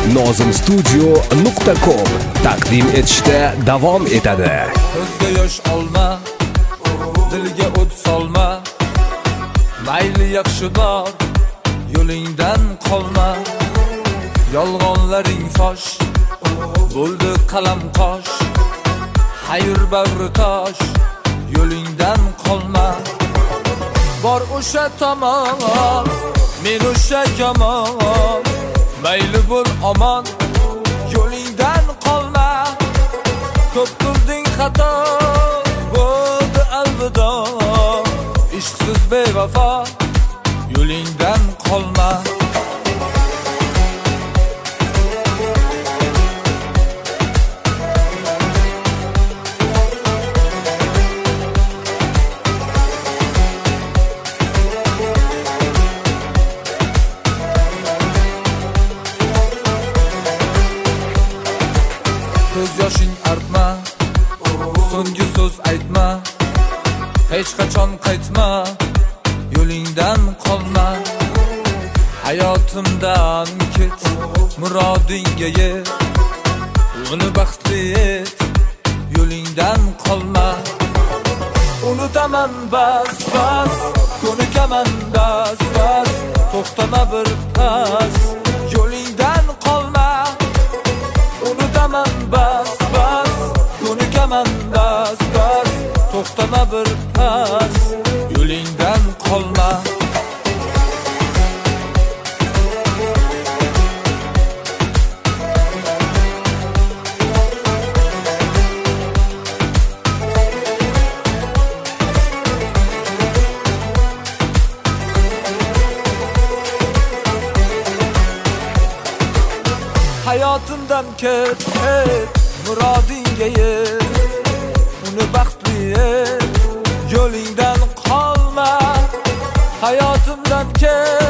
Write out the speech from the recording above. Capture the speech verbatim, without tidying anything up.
nozim studio nuqta com taqdim etishda davom etadi. Ko'zga yosh olma, dilga o't solma, mayli yaxshi bor, yo'lingdan qolma. Yolg'onlaring fosh, bo'ldi qalam qosh, xayr bag'ri tosh, yo'lingdan qolma. Bor o'sha tomon, men o'sha yomon, mayli bo'l omon, yo'lingdan qolma. Ko'p qilding xato, bo'ldi alvido, ishqsiz bevafo, yo'lingdan qolma. Ko'z yoshing artma, so'nggi so'z aytma, hech qachon qaytma, yo'lingdan qolma. Hayotimdan ket, murodingga yet, uni baxtli et, yo'lingdan qolma. Unutaman bas bas, ko'nikaman bas bas, to'xtama bir pas, yo'lingdan qolma. Unutaman bas bas, ko'nikaman bas bas, to'xtama bir pas, yo'lingdan qolma. Hayotimdan ket, ket, murodingga yet, uni baxtli et, yo'lingdan qolma. Hayotimdan ket